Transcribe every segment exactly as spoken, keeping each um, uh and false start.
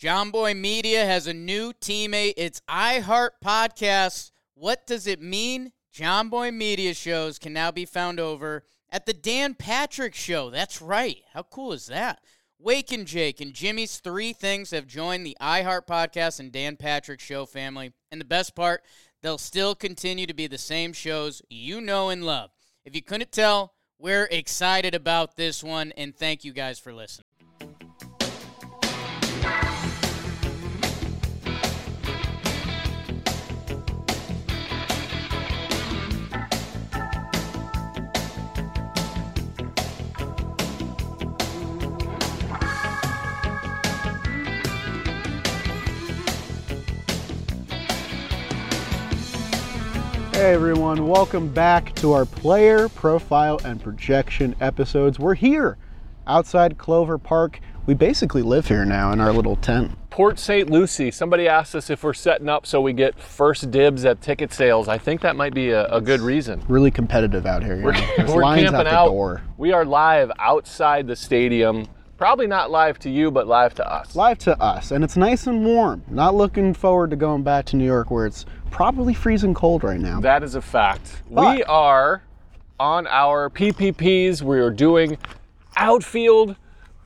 Jomboy Media has a new teammate. It's iHeart Podcasts. What does it mean? Jomboy Media shows can now be found over at the Dan Patrick Show. That's right. How cool is that? Wake and Jake and Jimmy's Three Things have joined the iHeart Podcast and Dan Patrick Show family. And the best part, they'll still continue to be the same shows you know and love. If you couldn't tell, we're excited about this one, and thank you guys for listening. Hey everyone, welcome back to our player profile and projection episodes. We're here outside Clover Park. We basically live here now in our little tent. Port Saint Lucie. Somebody asked us if we're setting up so we get first dibs at ticket sales. I think that might be a, a good reason. Really competitive out here. You We're, know? There's we're lines camping out the out. door. We are live outside the stadium. Probably not live to you, but live to us. Live to us, and it's nice and warm. Not looking forward to going back to New York where it's probably freezing cold right now. That is a fact. But we are on our P P Ps. We are doing outfield.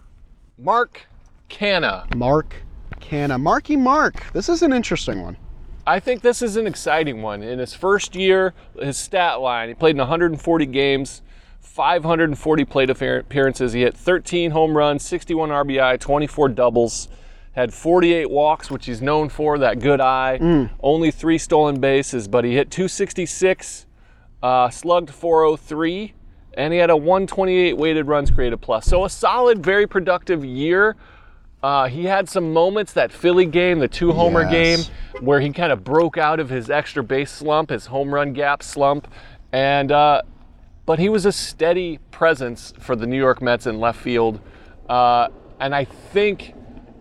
Mark Canha. Mark Canha. Marky Mark. This is an interesting one. I think this is an exciting one. In his first year, his stat line, he played in one hundred forty games, five hundred forty plate appearances. He hit thirteen home runs, sixty-one R B I, twenty-four doubles, had forty-eight walks, which he's known for, that good eye. Mm. Only three stolen bases, but he hit two sixty-six, uh, slugged four oh three, and he had a one twenty-eight weighted runs created plus. So a solid, very productive year. Uh, he had some moments, that Philly game, the two-homer Yes. game, where he kind of broke out of his extra base slump, his home run gap slump, and uh, but he was a steady presence for the New York Mets in left field, uh, and I think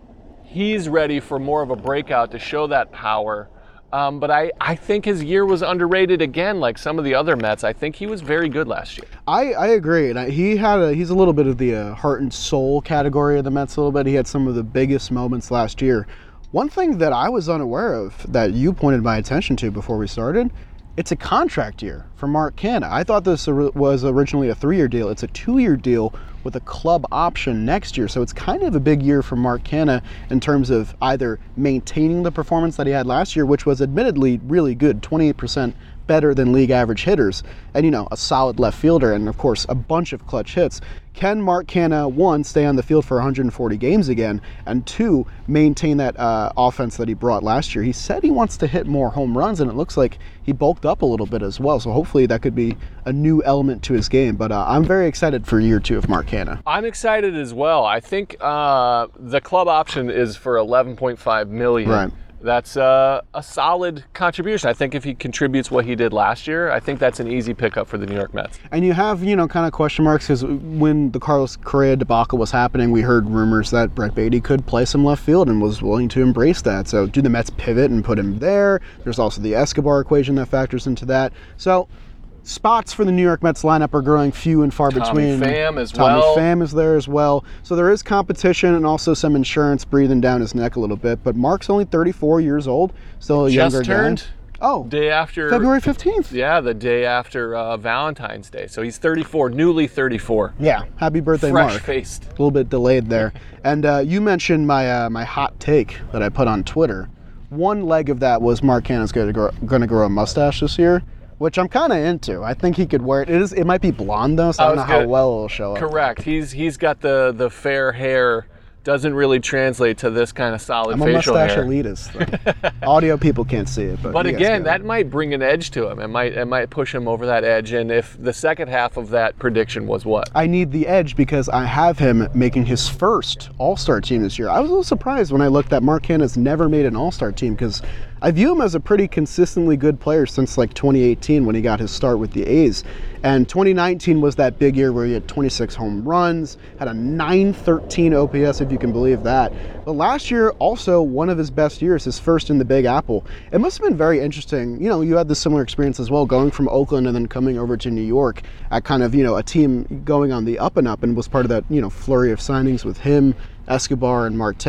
he's ready for more of a breakout to show that power. Um, but I, I think his year was underrated again, like some of the other Mets. I think he was very good last year. I, I agree, and I, he had a, he's a little bit of the uh, heart and soul category of the Mets a little bit. He had some of the biggest moments last year. One thing that I was unaware of that you pointed my attention to before we started, it's a contract year for Mark Canha. I thought this was originally a three-year deal. It's a two-year deal with a club option next year. So it's kind of a big year for Mark Canha in terms of either maintaining the performance that he had last year, which was admittedly really good, twenty-eight percent better than league average hitters, and you know, a solid left fielder, and of course a bunch of clutch hits. Can Mark Canha, one, stay on the field for one hundred forty games again, and two, maintain that uh, offense that he brought last year? He said he wants to hit more home runs, and it looks like he bulked up a little bit as well, so hopefully that could be a new element to his game. But uh, I'm very excited for year two of Mark Canha. I'm excited as well. I think uh, the club option is for eleven point five million dollars. Right. That's uh, a solid contribution. I think if he contributes what he did last year, I think that's an easy pickup for the New York Mets. And you have, you know, kind of question marks because when the Carlos Correa debacle was happening, we heard rumors that Brett Baty could play some left field and was willing to embrace that. So do the Mets pivot and put him there? There's also the Escobar equation that factors into that. So spots for the New York Mets lineup are growing few and far Tommy between. Pham as Tommy well. Pham is there as well. So there is competition and also some insurance breathing down his neck a little bit. But Mark's only thirty-four years old, still a Just younger turned guy. Oh, day after February fifteenth. Yeah, the day after uh, Valentine's Day. So he's thirty-four, newly thirty-four. Yeah, happy birthday, Fresh Mark. faced. A little bit delayed there. And uh, you mentioned my uh, my hot take that I put on Twitter. One leg of that was Mark Canha's going to grow, going to grow a mustache this year, which I'm kind of into. I think he could wear it. It is. It might be blonde though, so I don't know how well it'll show up. Correct. He's he's got the the fair hair. Doesn't really translate to this kind of solid I'm a facial mustache hair. elitist. Audio people can't see it, but But you guys again, get that it. might bring an edge to him. It might it might push him over that edge. And if the second half of that prediction was what? I need the edge because I have him making his first All-Star team this year. I was a little surprised when I looked that Mark Canha's never made an All-Star team because I view him as a pretty consistently good player since like twenty eighteen when he got his start with the A's. And twenty nineteen was that big year where he had twenty-six home runs, had a nine thirteen O P S if you can believe that. But last year, also one of his best years, his first in the Big Apple. It must have been very interesting. You know, you had this similar experience as well, going from Oakland and then coming over to New York at kind of, you know, a team going on the up and up and was part of that, you know, flurry of signings with him, Escobar, and Marte.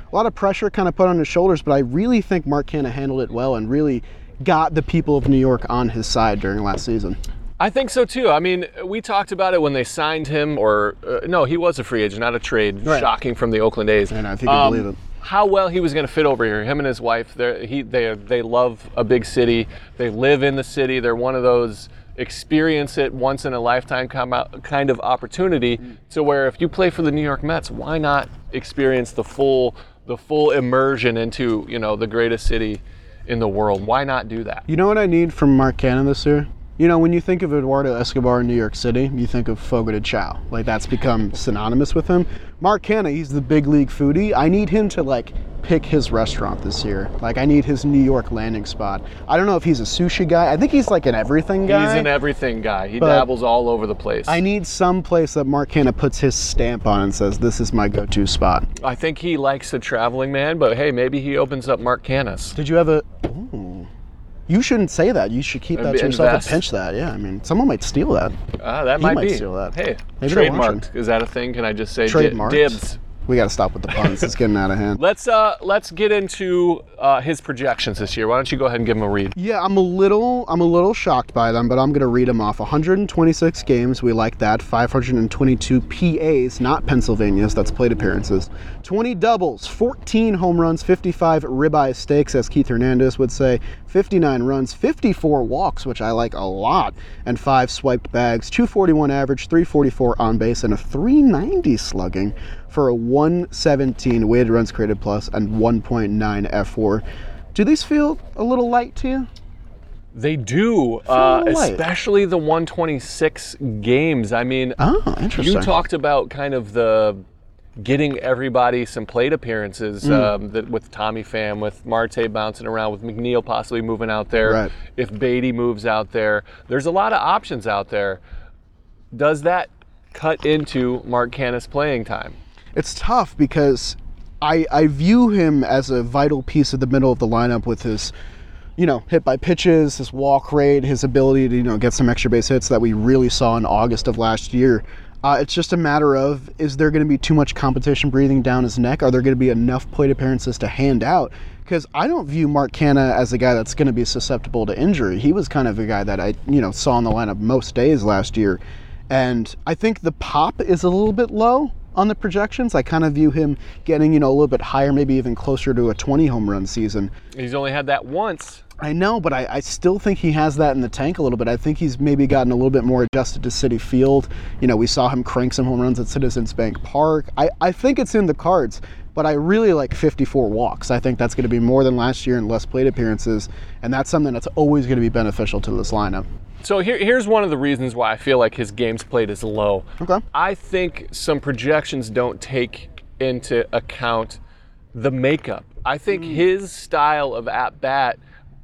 a lot of pressure kind of put on his shoulders, but I really think Mark Canha handled it well and really got the people of New York on his side during last season. I think so too. I mean, we talked about it when they signed him, or uh, no, he was a free agent, not a trade. Right. Shocking from the Oakland A's. I know, if you can Um, believe it. How well he was going to fit over here. Him and his wife, they're, he, they they love a big city. They live in the city. They're one of those experience it once in a lifetime kind of opportunity to where if you play for the New York Mets, why not experience the full the full immersion into, you know, the greatest city in the world? Why not do that? You know what I need from Mark Canha this year? You know, when you think of Eduardo Escobar in New York City, you think of Fogo de Chao. Like, that's become synonymous with him. Mark Canha, he's the big league foodie. I need him to, like, pick his restaurant this year. Like, I need his New York landing spot. I don't know if he's a sushi guy. I think he's, like, an everything guy. He's an everything guy. He But dabbles all over the place. I need some place that Mark Canha puts his stamp on and says, this is my go-to spot. I think he likes a traveling man, but hey, maybe he opens up Mark Canha's. Did you have a... Ooh. You shouldn't say that. You should keep that to yourself Invest. and pinch that. Yeah, I mean, someone might steal that. Ah, that He might, might be. steal that. Hey, Maybe they're trademarked. watching. Is that a thing? Can I just say di- Trademarked? dibs? We got to stop with the puns. It's getting out of hand. Let's uh let's get into uh, his projections this year. Why don't you go ahead and give him a read? Yeah, I'm a little I'm a little shocked by them, but I'm going to read them off. one hundred twenty-six games, we like that. five hundred twenty-two P As, not Pennsylvania's, that's plate appearances. twenty doubles, fourteen home runs, fifty-five ribeye steaks, as Keith Hernandez would say, fifty-nine runs, fifty-four walks, which I like a lot, and five swiped bags, two forty-one average, three forty-four on base, and a three ninety slugging for a one seventeen weighted runs created plus and one point nine F four. Do these feel a little light to you? They do, uh, little light. especially the one twenty-six games. I mean, Oh, interesting. you talked about kind of the getting everybody some plate appearances Mm. um, that with Tommy Pham, with Marte bouncing around, with McNeil possibly moving out there. Right. If Beatty moves out there, there's a lot of options out there. Does that cut into Mark Canha's playing time? It's tough because I, I view him as a vital piece of the middle of the lineup with his, you know, hit by pitches, his walk rate, his ability to, you know, get some extra base hits that we really saw in August of last year. Uh, it's just a matter of, is there going to be too much competition breathing down his neck? Are there going to be enough plate appearances to hand out? Because I don't view Mark Canha as a guy that's going to be susceptible to injury. He was kind of a guy that I, you know, saw in the lineup most days last year. And I think the pop is a little bit low on the projections. I kind of view him getting, you know, a little bit higher, maybe even closer to a twenty home run season. He's only had that once. I know, but I, I still think he has that in the tank a little bit. I think he's maybe gotten a little bit more adjusted to Citi Field. You know, we saw him crank some home runs at Citizens Bank Park. I, I think it's in the cards, but I really like fifty-four walks. I think that's going to be more than last year and less plate appearances, and that's something that's always going to be beneficial to this lineup. So here, here's one of the reasons why I feel like his games played is low. Okay. I think some projections don't take into account the makeup. I think Mm. his style of at bat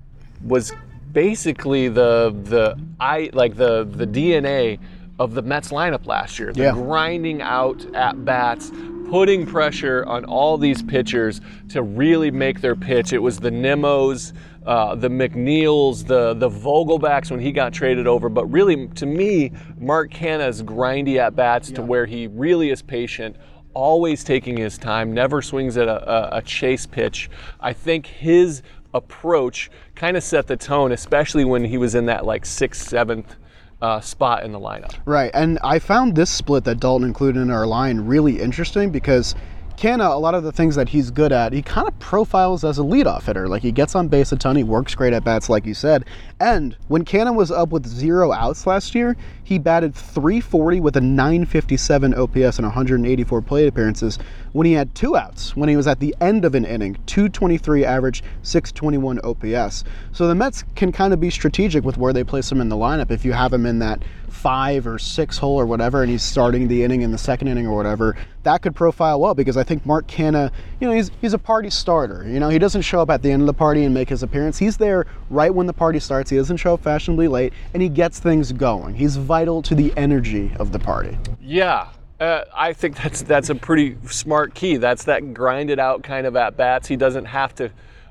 was basically the the I like the the D N A of the Mets lineup last year. The Yeah. grinding out at bats, putting pressure on all these pitchers to really make their pitch. It was the Nimos, uh, the McNeils, the the Vogelbacks when he got traded over. But really, to me, Mark Canha's grindy at bats to where he really is patient, always taking his time, never swings at a, a, a chase pitch. I think his approach kind of set the tone, especially when he was in that like sixth, seventh uh, spot in the lineup. Right, and I found this split that Dalton included in our line really interesting because Canha, a lot of the things that he's good at, he kind of profiles as a leadoff hitter. Like, he gets on base a ton, he works great at bats, like you said. And when Canha was up with zero outs last year, he batted three forty with a nine fifty-seven O P S and one hundred eighty-four plate appearances when he had two outs, when he was at the end of an inning, two twenty-three average, six twenty-one O P S. So the Mets can kind of be strategic with where they place him in the lineup. If you have him in that five or six hole or whatever, and he's starting the inning in the second inning or whatever, that could profile well, because I think Mark Canha, you know, he's he's a party starter. You know, he doesn't show up at the end of the party and make his appearance. He's there right when the party starts. He doesn't show up fashionably late, and he gets things going. He's vital to the energy of the party. Yeah, uh, I think that's that's a pretty smart key. That's that grinded out kind of at bats. He doesn't have to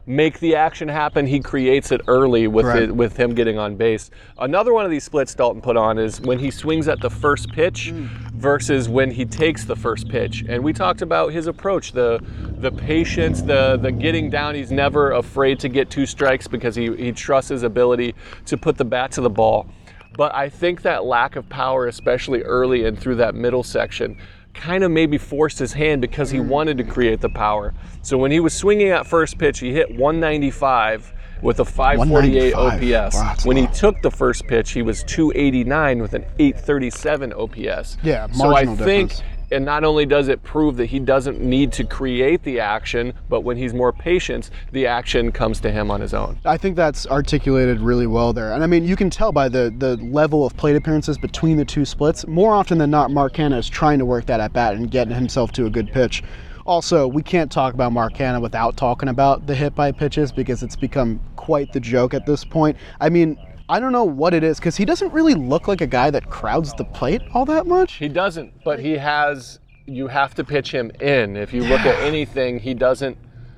make the action happen. He creates it early with Right. it, with him getting on base. Another one of these splits Dalton put on is when he swings at the first pitch Mm. versus when he takes the first pitch. And we talked about his approach, the the patience, the the getting down. He's never afraid to get two strikes because he, he trusts his ability to put the bat to the ball. But I think that lack of power, especially early and through that middle section, kind of maybe forced his hand because he wanted to create the power. So when he was swinging at first pitch, he hit one ninety-five with a five forty-eight O P S. Wow, that's when he low. took the first pitch, he was two eighty-nine with an eight thirty-seven O P S. Yeah, So I marginal think, difference. and not only does it prove that he doesn't need to create the action, but when he's more patient, the action comes to him on his own. I think that's articulated really well there. And I mean, you can tell by the, the level of plate appearances between the two splits. More often than not, Mark Canha is trying to work that at bat and getting himself to a good pitch. Also, we can't talk about Mark Canha without talking about the hit by pitches because it's become quite the joke at this point. I mean, I don't know what it is because he doesn't really look like a guy that crowds the plate all that much. He doesn't, but he has, you have to pitch him in. If you look at anything, he doesn't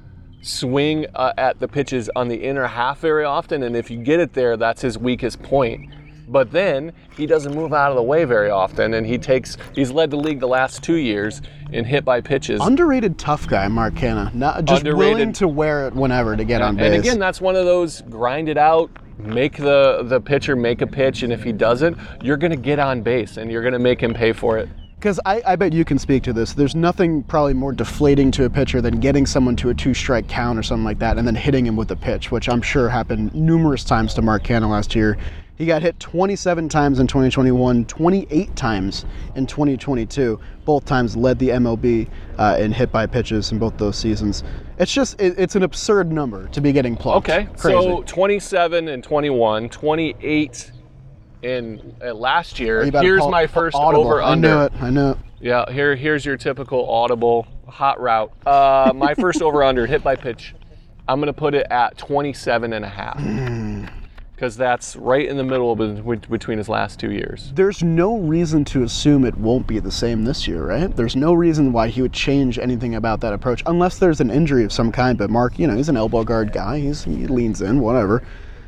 swing uh, at the pitches on the inner half very often, and if you get it there, that's his weakest point. But then he doesn't move out of the way very often, and he takes, he's led the league the last two years in hit by pitches. Underrated tough guy, Mark Canha. Not just Underrated. willing to wear it whenever to get on base. And again, that's one of those grind it out, make the, the pitcher make a pitch, and if he doesn't, you're going to get on base, and you're going to make him pay for it. Because I, I bet you can speak to this. There's nothing probably more deflating to a pitcher than getting someone to a two-strike count or something like that and then hitting him with a pitch, which I'm sure happened numerous times to Mark Canha last year. He got hit twenty-seven times in twenty twenty-one, twenty-eight times in twenty twenty-two. Both times led the M L B uh, in hit by pitches in both those seasons. It's just, it, it's an absurd number to be getting plucked. Okay, Crazy. so twenty-seven and twenty-one, twenty-eight in uh, last year. You better Here's call- my first audible. over I under. knew it, I knew it. Yeah, here here's your typical audible hot route. Uh, my first over under hit by pitch. I'm going to put it at twenty-seven and a half. Because that's right in the middle of, between his last two years. There's no reason to assume it won't be the same this year, right? There's no reason why he would change anything about that approach, unless there's an injury of some kind. But Mark, you know, he's an elbow guard guy. He's, he leans in, whatever.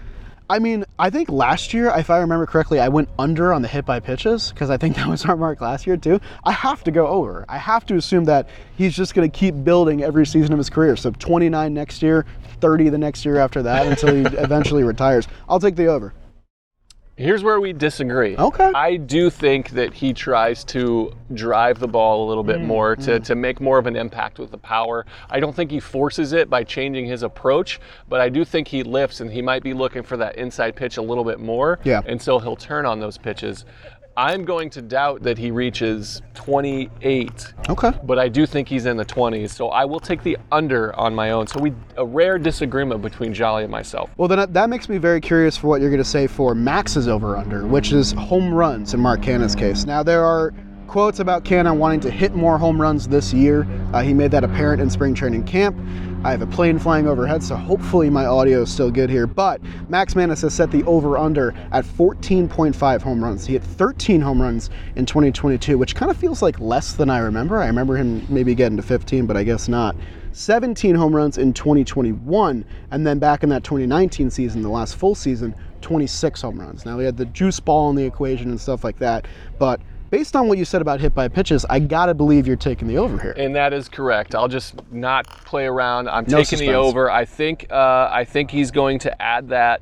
I mean, I think last year, if I remember correctly, I went under on the hit by pitches because I think that was our mark last year too. I have to go over. I have to assume that he's just going to keep building every season of his career. So twenty-nine next year, thirty the next year after that until he eventually retires. I'll take the over. Here's where we disagree. Okay. I do think that he tries to drive the ball a little bit Mm, more to, mm. to make more of an impact with the power. I don't think he forces it by changing his approach, but I do think he lifts and he might be looking for that inside pitch a little bit more. Yeah. And so he'll turn on those pitches. I'm going to doubt that he reaches twenty-eight. Okay. But I do think he's in the twenties, so I will take the under on my own. So we a rare disagreement between Jolly and myself. Well, then that makes me very curious for what you're going to say for Max's over-under, which is home runs in Mark Canha's case. Now, there are quotes about Canha wanting to hit more home runs this year. Uh, he made that apparent in spring training camp. I have a plane flying overhead, so hopefully my audio is still good here. But Max Manus has set the over-under at fourteen point five home runs. He hit thirteen home runs in twenty twenty-two, which kind of feels like less than I remember. I remember him maybe getting to fifteen, but I guess not. seventeen home runs in twenty twenty-one, and then back in that twenty nineteen season, the last full season, twenty-six home runs. Now, we had the juice ball in the equation and stuff like that, but based on what you said about hit by pitches, I gotta believe you're taking the over here. And that is correct. I'll just not play around. I'm No taking suspense. the over. I think uh, I think he's going to add that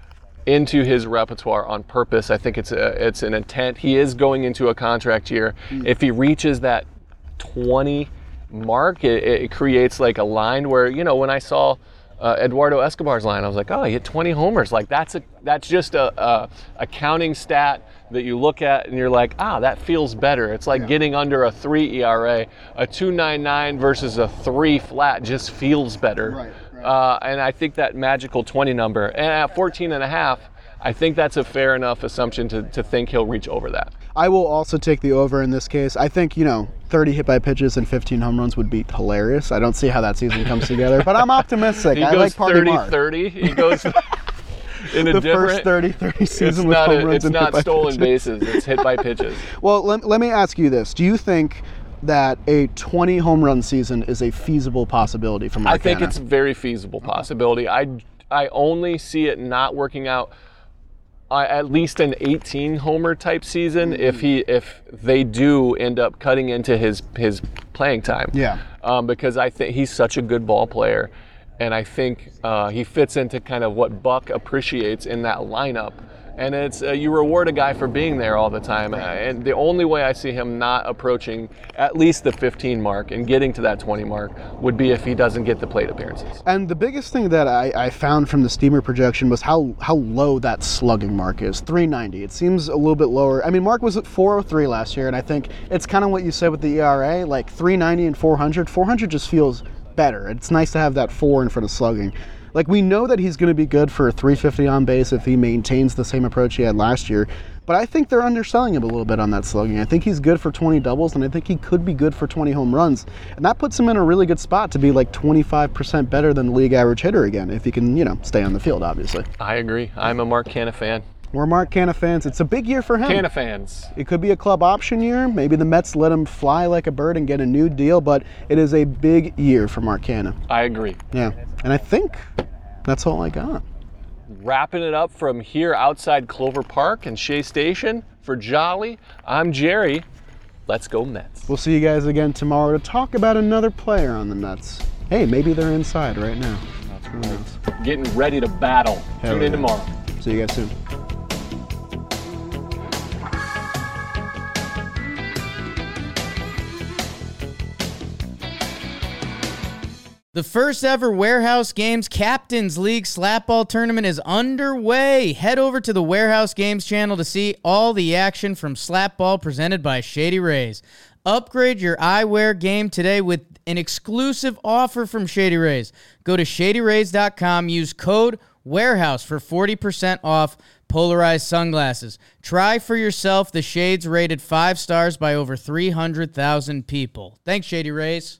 into his repertoire on purpose. I think it's a, it's an intent. He is going into a contract year. Mm. If he reaches that twenty mark, it, it creates like a line where, you know, when I saw uh, Eduardo Escobar's line, I was like, oh, he hit twenty homers. Like that's a that's just a, a, a counting stat that you look at and you're like, ah, that feels better. It's like Yeah. getting under a three E R A. A two point nine nine versus a three flat just feels better. Right, right. Uh, and I think that magical twenty number, and at fourteen and a half, I think that's a fair enough assumption to, to think he'll reach over that. I will also take the over in this case. I think, you know, thirty hit by pitches and fifteen home runs would be hilarious. I don't see how that season comes together, but I'm optimistic. He I goes like Party thirty Mark. thirty. He goes in a The different. first thirty thirty it's season with not, home a, runs it's and hit not by stolen pitches. bases. It's hit by pitches. Well, let, let me ask you this. Do you think that a twenty home run season is a feasible possibility for Mark I think Canha? it's a very feasible possibility. I, I only see it not working out uh, at least an eighteen homer type season mm-hmm. if he if they do end up cutting into his his playing time. Yeah. Um, because I think he's such a good ball player, and I think uh, he fits into kind of what Buck appreciates in that lineup. And it's uh, you reward a guy for being there all the time. Uh, and the only way I see him not approaching at least the fifteen mark and getting to that twenty mark would be if he doesn't get the plate appearances. And the biggest thing that I, I found from the Steamer projection was how, how low that slugging mark is, three ninety. It seems a little bit lower. I mean, Mark was at four oh three last year, and I think it's kind of what you said with the E R A, like three ninety and four hundred. four hundred just feels better. It's nice to have that four in front of slugging. Like, we know that he's going to be good for a three fifty on base if he maintains the same approach he had last year, but I think they're underselling him a little bit on that slugging. I think he's good for twenty doubles, and I think he could be good for twenty home runs, and that puts him in a really good spot to be like twenty-five percent better than the league average hitter again, if he can, you know, stay on the field, obviously. I agree. I'm a Mark Canha fan. We're Mark Canha fans. It's a big year for him. Canha fans. It could be a club option year. Maybe the Mets let him fly like a bird and get a new deal, but it is a big year for Mark Canha. I agree. Yeah, and I think that's all I got. Wrapping it up from here outside Clover Park and Shea Station for Jolly, I'm Jerry. Let's go Mets. We'll see you guys again tomorrow to talk about another player on the Mets. Hey, maybe they're inside right now. Who knows? Getting ready to battle. Hell Tune in yeah. tomorrow. See you guys soon. The first ever Warehouse Games Captains League Slapball Tournament is underway. Head over to the Warehouse Games channel to see all the action from Slapball presented by Shady Rays. Upgrade your eyewear game today with an exclusive offer from Shady Rays. Go to shady rays dot com, use code WAREHOUSE for forty percent off polarized sunglasses. Try for yourself the shades rated five stars by over three hundred thousand people. Thanks, Shady Rays.